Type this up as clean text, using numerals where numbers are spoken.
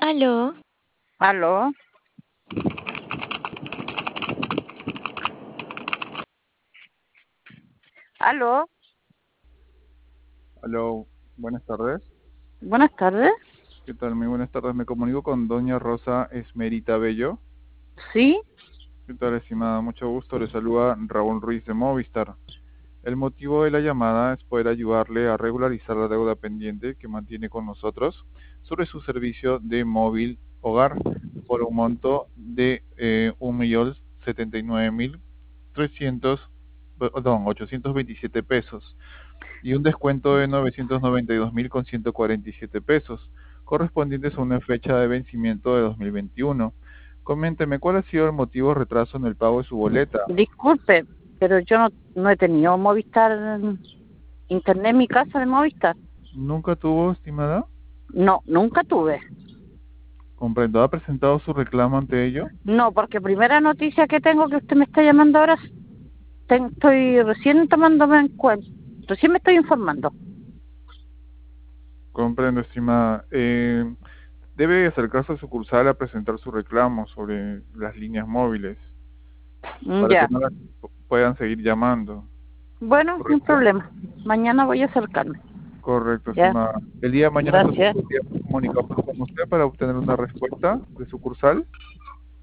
Aló, ¿Aló? ¿Aló? Aló, buenas tardes. Buenas tardes. ¿Qué tal? Muy buenas tardes. Me comunico con doña Rosa Esmerita Bello. ¿Sí? ¿Qué tal, estimada? Mucho gusto. Le saluda Raúl Ruiz de Movistar. El motivo de la llamada es poder ayudarle a regularizar la deuda pendiente que mantiene con nosotros sobre su servicio de móvil hogar por un monto de 1.079.300, perdón, 827 pesos y un descuento de 992.147 pesos, correspondientes a una fecha de vencimiento de 2021. Coménteme, ¿cuál ha sido el motivo de retraso en el pago de su boleta? Disculpe, pero yo no he tenido Movistar, internet en mi casa de Movistar. ¿Nunca tuvo, estimada? No, nunca tuve. Comprendo. ¿Ha presentado su reclamo ante ello? No, porque primera noticia que tengo que usted me está llamando ahora, estoy recién tomándome en cuenta, recién me estoy informando. Comprendo, estimada. Debe acercarse a sucursal a presentar su reclamo sobre las líneas móviles para que Ya. no las puedan seguir llamando. Bueno, sin ¿Correcto? problema. Mañana voy a acercarme. Correcto, Ya. estimada. El día de mañana entonces Gracias. podríamos comunicarnos con usted para obtener una respuesta de sucursal.